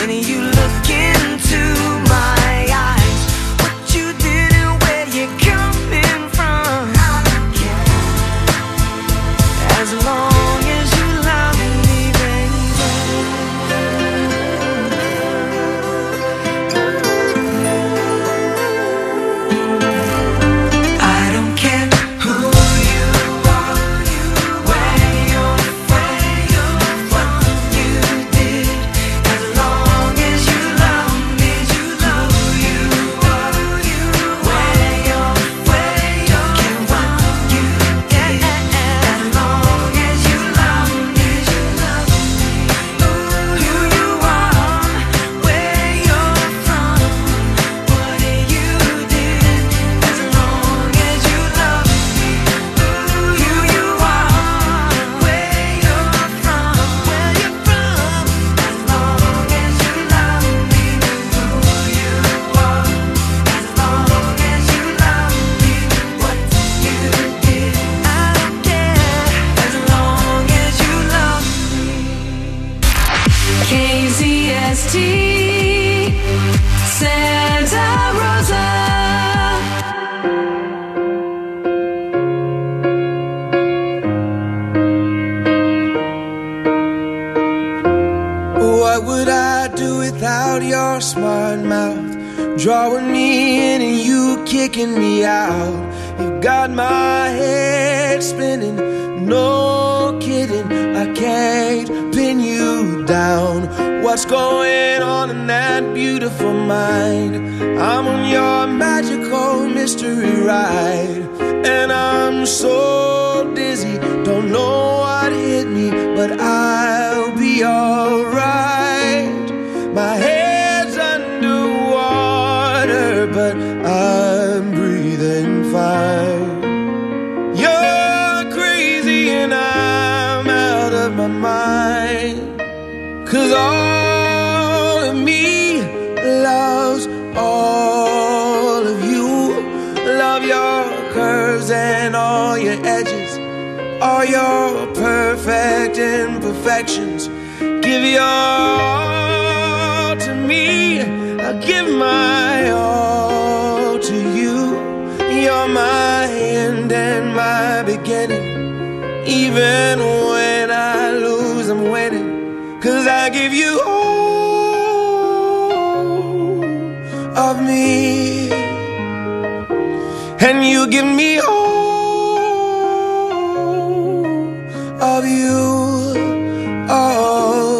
when you look into my eyes. What you did and where you're coming from, I don't care, as long as you love me, baby. I don't care who you are, where you're from, what you did, as long as you love me. Who you are, where you're from, what you did, as long as you love me. Who you are, where you're from, what you did, as long as you love me. Who you are, where you're from, as long as you love me. Who you are, as long as you love me. What you did, I don't care, as long as you love me. KZST Santa Rosa. What would I do without your smart mouth? Drawing me in and you kicking me out. You got my head spinning, no kidding. I can't pin you down. What's going on in that beautiful mind? I'm on your magical mystery ride, and I'm so dizzy, don't know what hit me, but I'll be alright. My head's underwater, but I'm breathing fine. You're crazy and I'm out of my mind, 'cause all of me loves all of you. Love your curves and all your edges, all your perfect imperfections. Give your all to me, I'll give my all to you. You're my end and my beginning. Even when I lose, I'm winning, 'cause I give you all of me, and you give me all of you. Oh,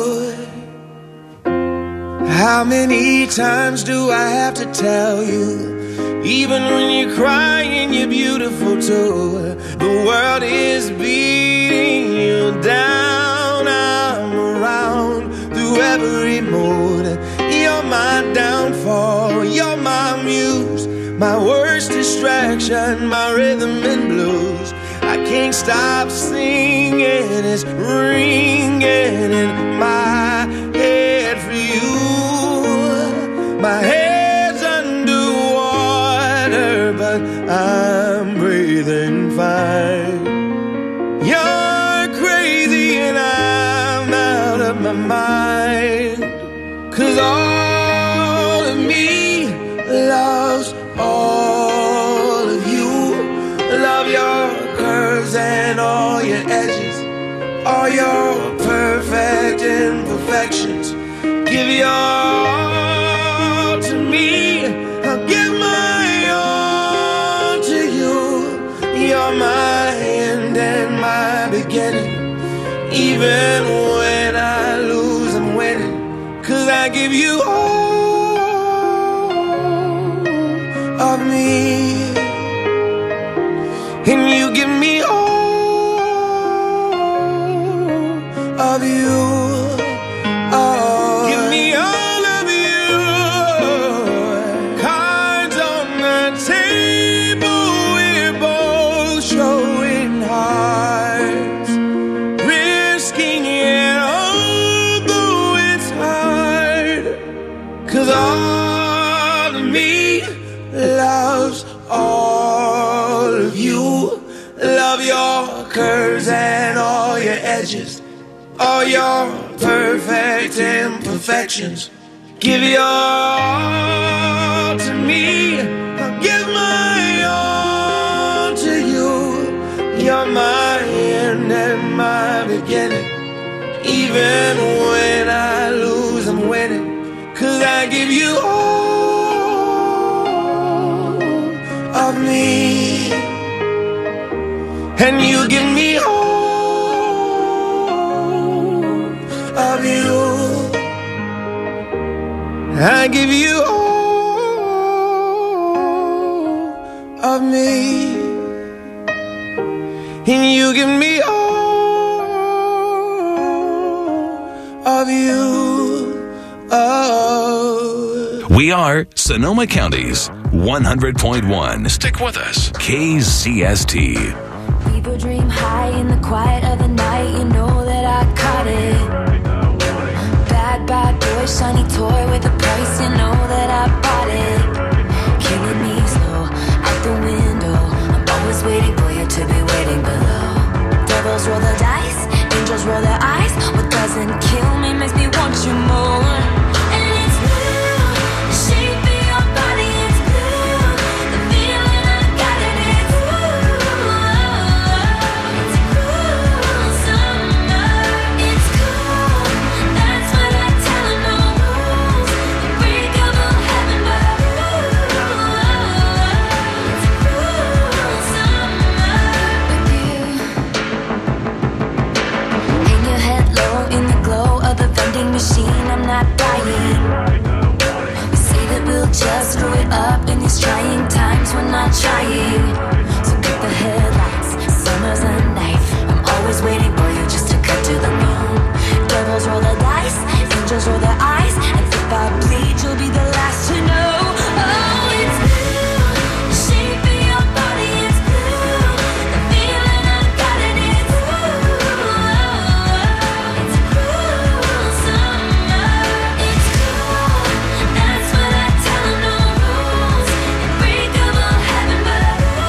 how many times do I have to tell you? Even when you're crying, you're beautiful too. The world is beating you down. I'm around through every mood. You're my downfall, you're my muse, my worst distraction, my rhythm and blues. I can't stop singing, it's ringing in my head for you. My head's underwater, but I'm breathing fine. You're crazy and I'm out of my mind, 'cause all of me loves all of you. Love your curves and all your edges, all your perfect imperfections. Give your all to me, I'll give my all to you. You're my end and my beginning. Even when I lose, I'm winning, 'cause I give you all of me, and you give me all of you. Oh, give me all of you. Cards on the table, we're both showing hearts, risking it, although it's hard, 'cause all of me loves all of you. Love your curves and all your edges, all your perfect imperfections. Give your all to me. I'll give my all to you. You're my end and my beginning. Even when I lose, I'm winning. 'Cause I give you all of me, and you give me all of you. I give you all of me, and you give me all of you. Oh. We are Sonoma County's 100.1. Stick with us. KZST. People dream high in the quiet of the night. You know that I caught it. Bad, bad boy, shiny toy with a price. You know that I bought it. Killing me slow, out the window. I'm always waiting for you to be waiting below. Devils roll the dice, angels roll their eyes. What doesn't kill me makes me want you more. And it's blue, the shape of your body is blue. The feeling I got it is blue. It's a cruel summer. It's cool, that's what I tell them. No rules, unbreakable heaven, but it's a cruel summer with you. Hang your head low in the glow of the vending machine. I'm not dying. We say that we'll just screw it up in these trying times. We're not trying. So cut the headlights. Summer's a knife. I'm always waiting for you just to cut to the moon. Devils roll the dice, angels roll their eyes, and if I bleed, you'll be the last to know. Oh, it's blue. The shape of your body is blue. The feeling I got it is blue. It's a cruel summer. It's cool, that's what I tell them. No rules, unbreakable heaven, but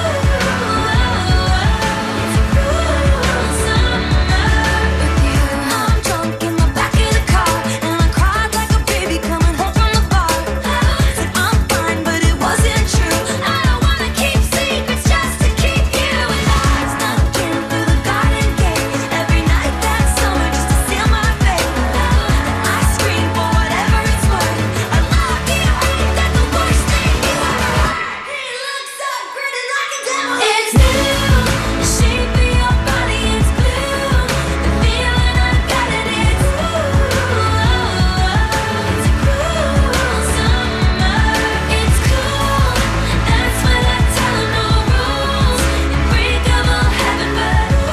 it's a cruel summer with you. I'm drunk in the back of the car, and I cried like a baby coming home from the bar. Said I'm fine, but it wasn't true. I don't wanna keep secrets just to keep you alive. Snuck in through the garden gate every night that summer just to seal my fate. And I scream for whatever it's worth. I love you, ain't that the worst thing you ever heard? He looks so pretty like a devil. It's blue, the shape of your body is blue. The feeling I got it is blue. It's a cruel summer. It's cool, that's what I tell them. No rules, unbreakable heaven, but it's a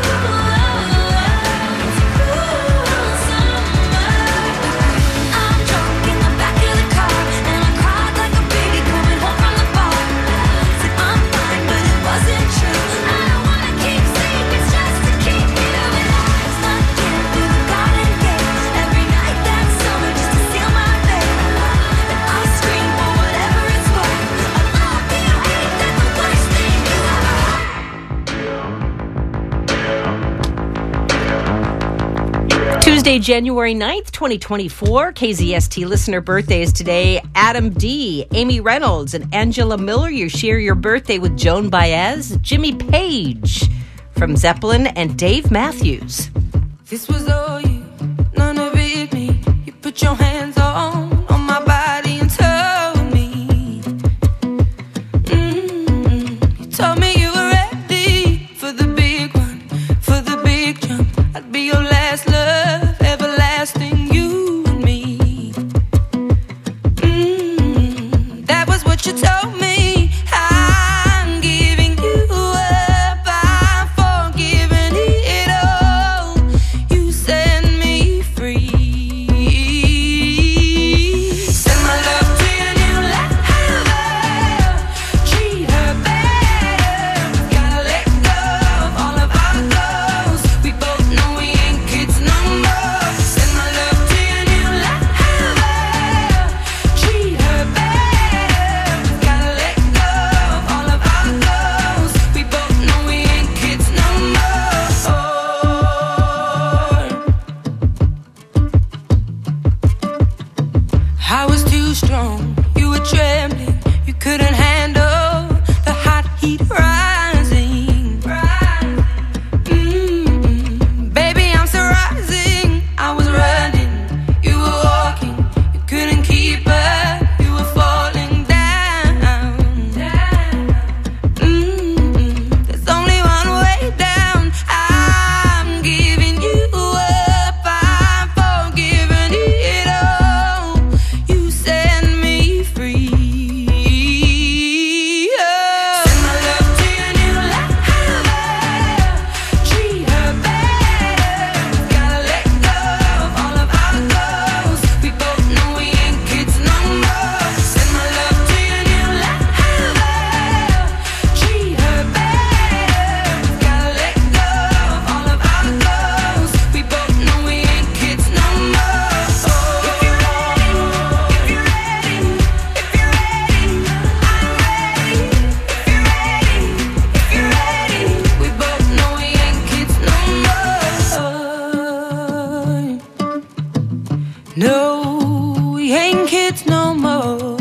cruel summer. I'm drunk in the back of the car, and I cried like a baby coming home from the bar. Said I'm fine, but it wasn't true. I don't wanna keep secrets just to keep you alive. Snuck in through the garden gate every night that summer just to seal my fate. And I scream for whatever it's worth. I love you, ain't that the worst thing you ever heard? Tuesday, January 9th, 2024. KZST listener birthdays today. Adam D., Amy Reynolds, and Angela Miller. You share your birthday with Joan Baez, Jimmy Page from Zeppelin, and Dave Matthews. This was all you, none of it me. You put your hands on my body and told me. You told me you were ready for the big one, for the big jump. I'd be your last love, everlasting, you and me. That was what you told me. I'm giving you up, I'm forgiving it all. You set me free. I was too strong. You were trembling. You couldn't handle the hot heat rising. Baby, I'm still rising. I was running. You were walking. You couldn't keep up. You were falling down. There's only one way down. I'm giving you up. I'm forgiving it all. You set me free. Send my love to your new lover. Treat her better. Gotta let go of all of our goals. We both know we ain't kids no more. Send my love to your new lover. Treat her better. Gotta let go of all of our goals. We both know we ain't kids no more. If you're ready, if you're ready, if you're ready, I'm ready. If you're ready, if you're ready, we both know we ain't kids no more. No, we ain't kids no more.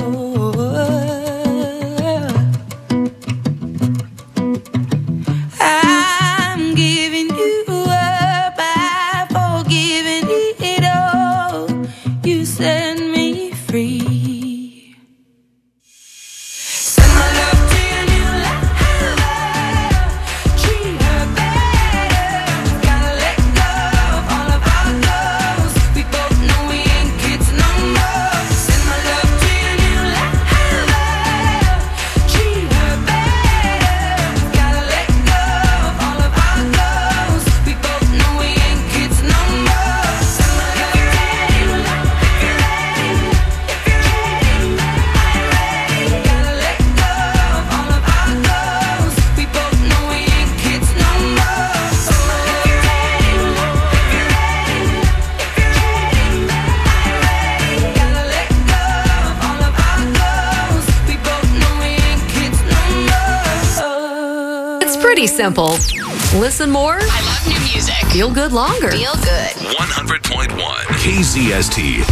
I'm giving you up. I've forgiven it all. You set me free. Send my love to your new lover. Treat her better. Gotta let go of all of our goals. We both know we ain't kids no more. Send my love to your new lover. Treat her better. Gotta let go of all of our goals. We both know we ain't kids no more. Send my love to your new lover. If you're ready, if you're ready, I'm ready. Gotta let go of all of our goals. We both know we ain't kids no more. If you're ready, if you're ready, if you're ready, I'm ready. Gotta let go of all of our goals. We both know we ain't kids no more. It's pretty simple. Listen more, I love new music. feel good longer. Feel good. 100.1 KZST.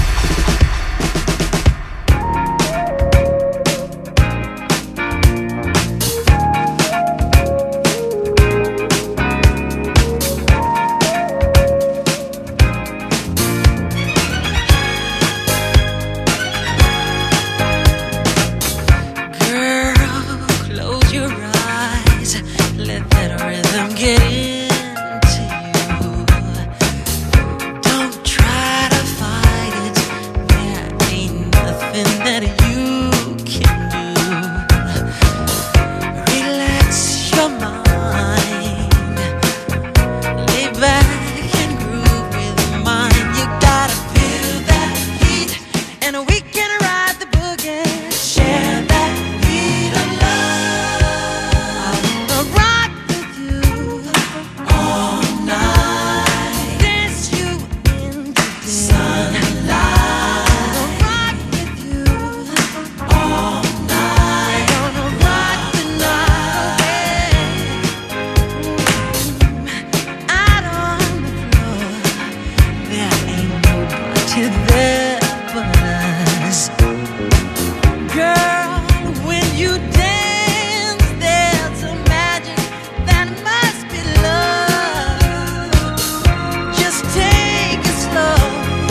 Girl, close your eyes. Let that rhythm get into you. Don't try to fight it. There ain't nothing that you can do. Relax your mind. Lay back and groove with mine. You gotta feel that heat, and we can ride the boogie. Share that beat of love. I wanna rock with you all night. Dance you into the sunlight. I wanna rock with you all night. Gonna rock the night away. Out on the floor, there ain't nobody there but us. Girl, when you dance, there's a magic that must be love. Just take it slow,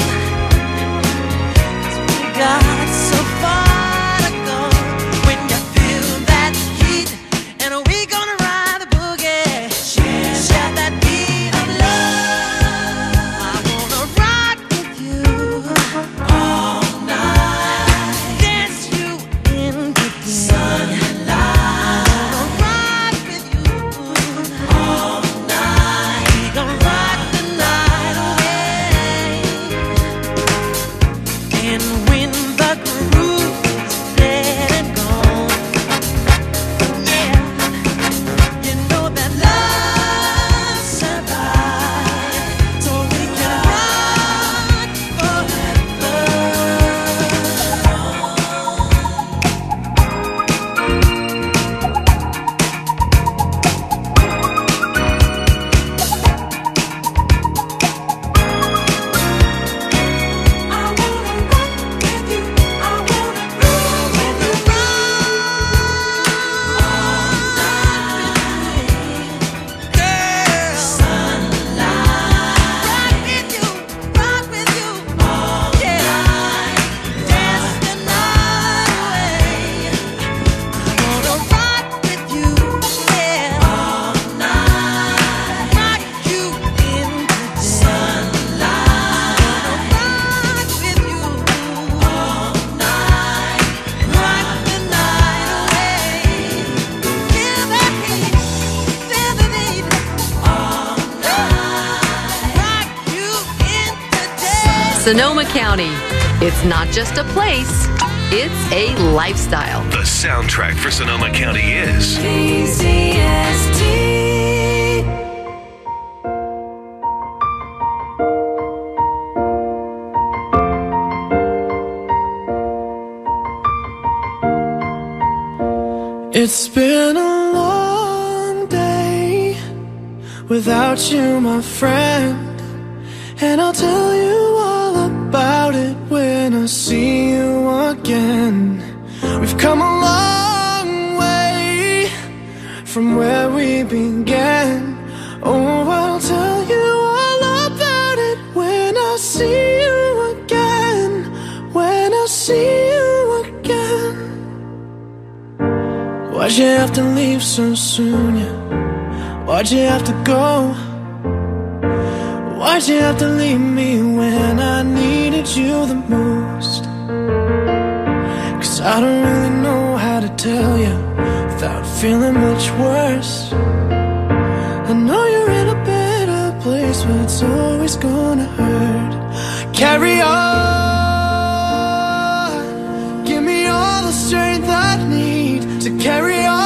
'cause we got so far to go. When you feel that heat, and we gonna ride the boogie. Share that beat of love. I wanna rock with you all night. Dance you into the sunlight. Gonna rock with you all night. We gonna rock the night away. And when the groove is dead and gone, yeah, you know that love survives, so we can run forever. I wanna rock with you Sonoma County. It's not just a place, it's a lifestyle. The soundtrack for Sonoma County is KZST. It's been a long day without you, my friend, and I'll tell you all about it when I see you again. We've come a long way from where we began. Oh, I'll tell you all about it when I see you again. When I see you again. Why'd you have to leave so soon, yeah? Why'd you have to go? Why'd you have to leave me when I needed you the most? 'Cause I don't really know how to tell you without feeling much worse. I know you're in a better place, but it's always gonna hurt. Carry on. Give me all the strength I need to carry on.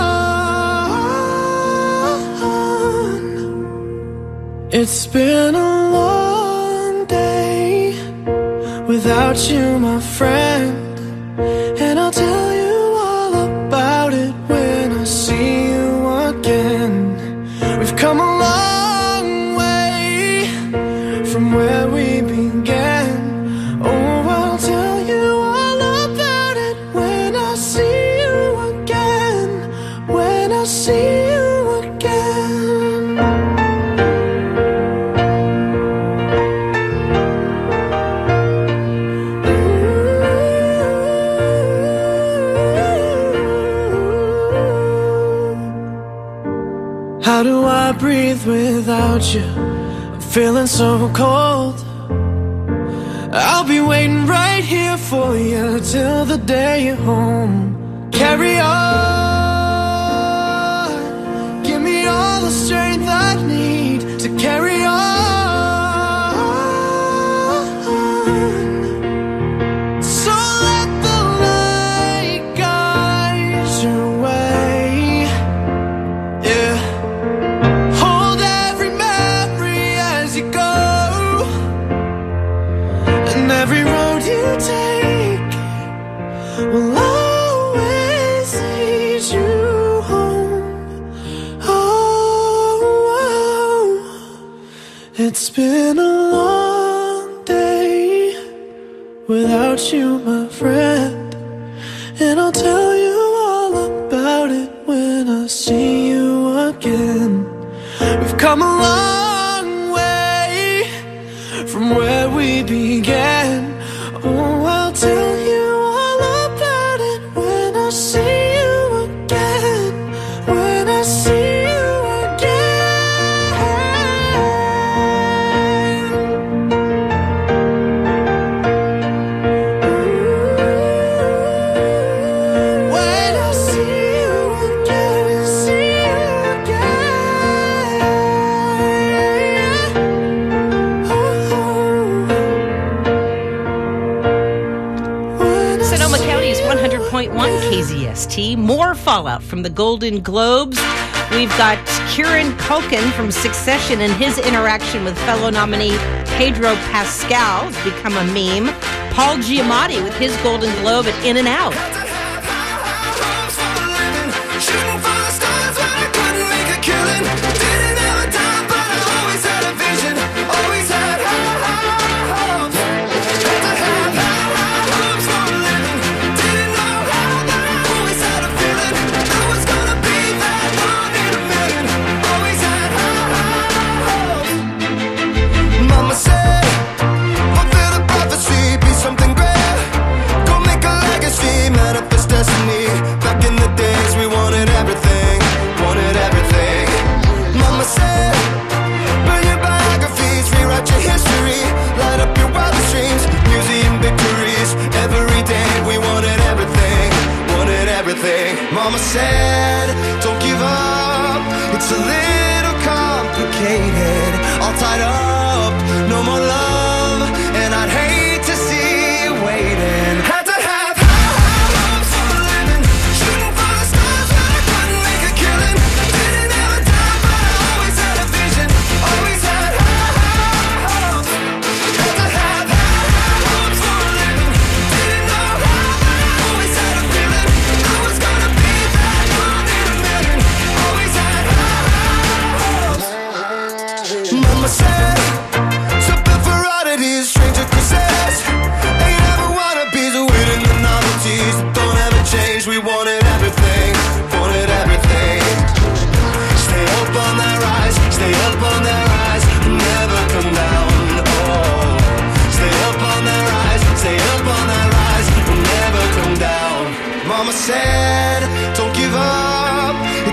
It's been a long day without you, my friend, and I'll tell you all about it when I see you again. We've come a long way from where we began. Oh, I'll tell you all about it when I see you again. When I see you again. How do I breathe without you? I'm feeling so cold. I'll be waiting right here for you till the day you're home. Carry on. Give me all the strength I need to carry on. So let the light guide your way. Yeah. Hold every memory as you go, and every road you take will always lead you home. Oh, it's been a long day without you, my friend, and I'll tell you all about it when I see you again. We've come a long way from where we began. Oh, I'll tell you all about it when I see you again. When I see you again. When I see you again, see you again. Sonoma County's 100.1 KZST. More fallout from the Golden Globes. We've got Kieran Culkin from Succession and his interaction with fellow nominee Pedro Pascal has become a meme. Paul Giamatti with his Golden Globe at In and Out. Mama said, fulfill the prophecy, be something great. Go make a legacy, manifest destiny. Back in the days we wanted everything, wanted everything. Mama said, burn your biographies, rewrite your history, light up your wildest dreams, museum victories. Every day we wanted everything, wanted everything. Mama said, don't give up, it's a little complicated, all tied up, no more love, and I'd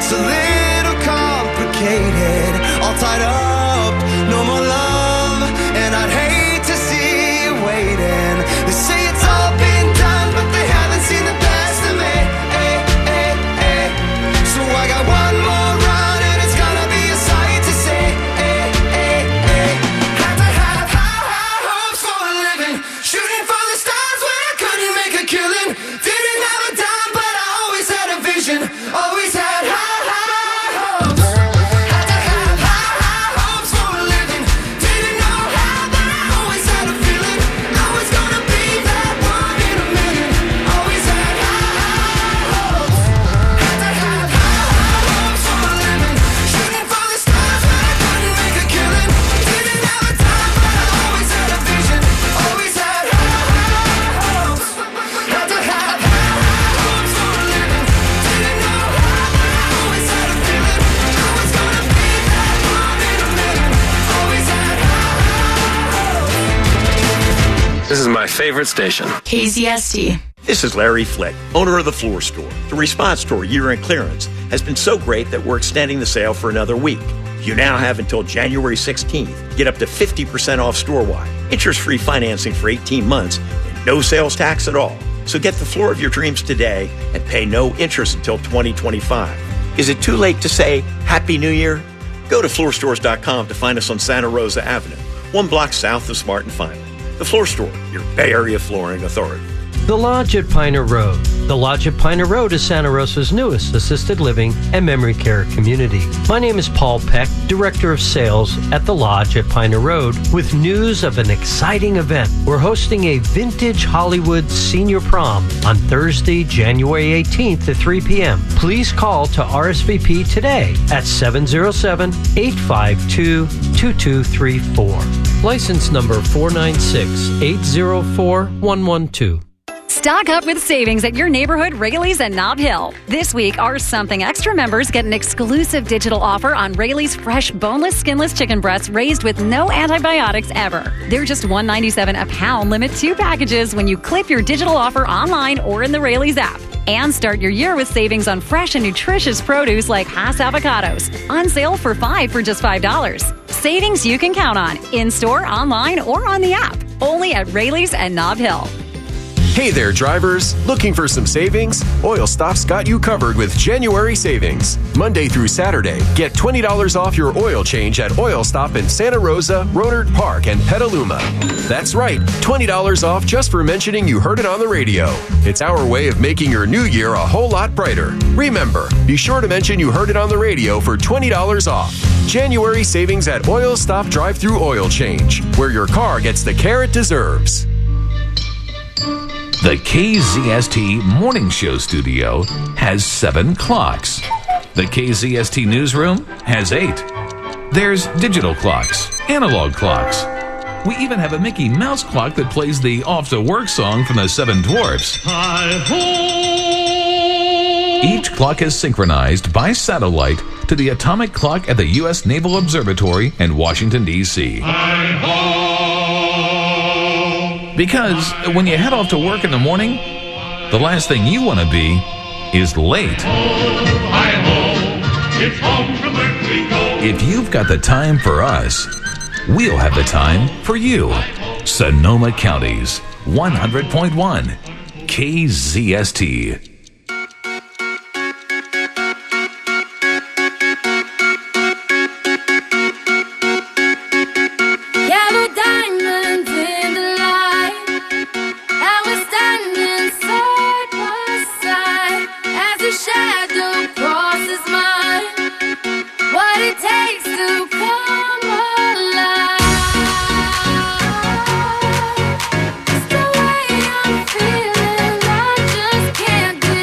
It's a little complicated, all tied up, no more love, and I'd hate to see you waiting. They say it's all been done, but they haven't seen the best of me. So I got one more run, and it's gonna be a sight to see. Had to have high hopes for a living, shooting for the stars when I couldn't make a killing. Didn't have a dime, but I always had a vision, always had high hopes. Had to have high hopes for a living, didn't know how, but I always had a feeling I was gonna be that one in a million. Always had high hopes. Had to have high hopes for a living, shooting for the stars when I couldn't make a killing. Didn't have a time, but I always had a vision, always had high hopes. Had to have high hopes for a living, didn't know how, but I always had a feeling I was gonna be that one in a million. Always had high hopes. This is my favorite station. KZST. This is Larry Flick, owner of The Floor Store. The Response Store year-end clearance has been so great that we're extending the sale for another week. You now have until January 16th. Get up to 50% off store-wide. Interest-free financing for 18 months and no sales tax at all. So get the floor of your dreams today and pay no interest until 2025. Is it too late to say Happy New Year? Go to floorstores.com to find us on Santa Rosa Avenue, 1 block south of Smart and Finley. The Floor Store, your Bay Area flooring authority. The Lodge at Piner Road. The Lodge at Piner Road is Santa Rosa's newest assisted living and memory care community. My name is Paul Peck, Director of Sales at The Lodge at Piner Road, with news of an exciting event. We're hosting a vintage Hollywood senior prom on Thursday, January 18th at 3 p.m. Please call to RSVP today at 707-852-2234. License number 496-804-112. Stock up with savings at your neighborhood Rayleigh's and Nob Hill. This week, our Something Extra members get an exclusive digital offer on Rayleigh's fresh, boneless, skinless chicken breasts raised with no antibiotics ever. They're just $1.97 a pound, limit 2 packages when you clip your digital offer online or in the Rayleigh's app. And start your year with savings on fresh and nutritious produce like Hass avocados. On sale for 5 for just $5. Savings you can count on, in-store, online, or on the app. Only at Rayleigh's and Nob Hill. Hey there, drivers. Looking for some savings? Oil Stop's got you covered with January savings. Monday through Saturday, get $20 off your oil change at Oil Stop in Santa Rosa, Rohnert Park, and Petaluma. That's right, $20 off just for mentioning you heard it on the radio. It's our way of making your new year a whole lot brighter. Remember, be sure to mention you heard it on the radio for $20 off. January savings at Oil Stop Drive-Thru Oil Change, where your car gets the care it deserves. The KZST Morning Show studio has 7 clocks. The KZST newsroom has 8. There's digital clocks, analog clocks. We even have a Mickey Mouse clock that plays the Off to Work song from the Seven Dwarfs. Each clock is synchronized by satellite to the atomic clock at the U.S. Naval Observatory in Washington, D.C. Because when you head off to work in the morning, the last thing you want to be is late. If you've got the time for us, we'll have the time for you. Sonoma County's 100.1 KZST. Yellow diamonds in the light, and we're standing side by side as a shadow crosses mine. What it takes to come alive. It's the way I'm feeling, I just can't do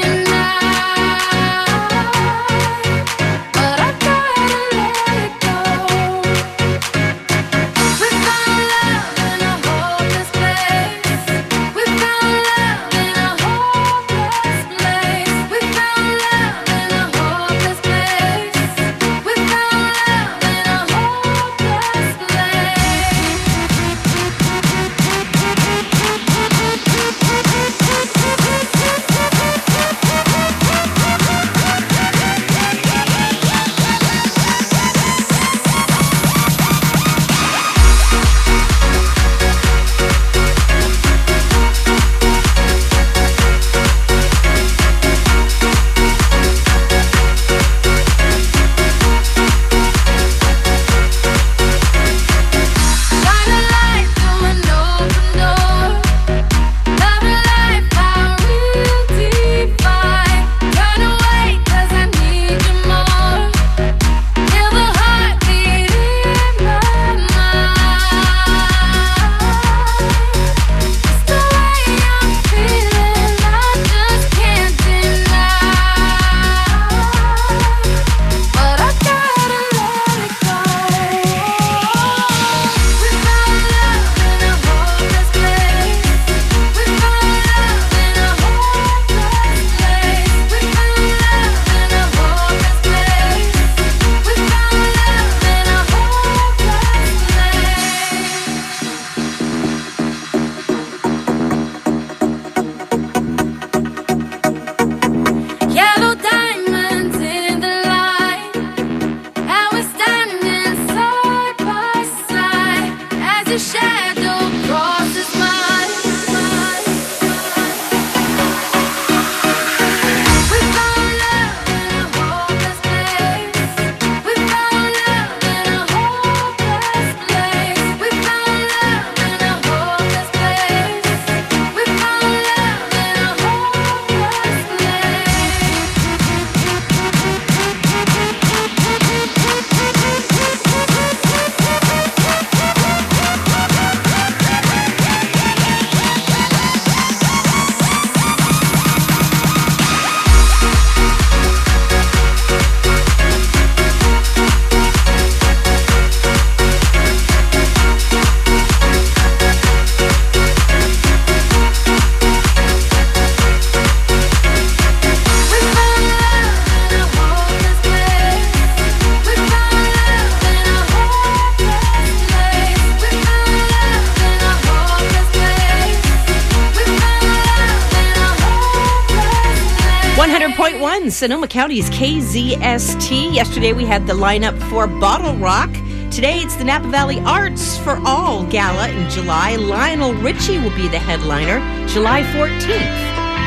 100.1 Sonoma County's KZST. Yesterday we had the lineup for Bottle Rock. Today it's the Napa Valley Arts for All Gala in July. Lionel Richie will be the headliner July 14th.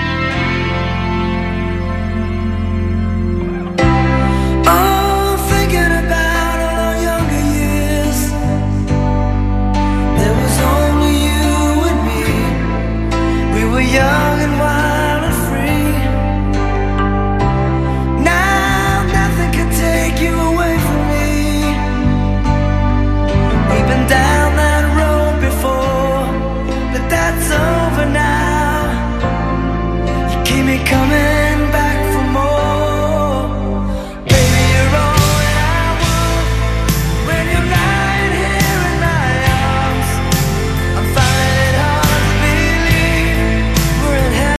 Oh, thinking about all our younger years. There was only you and me. We were young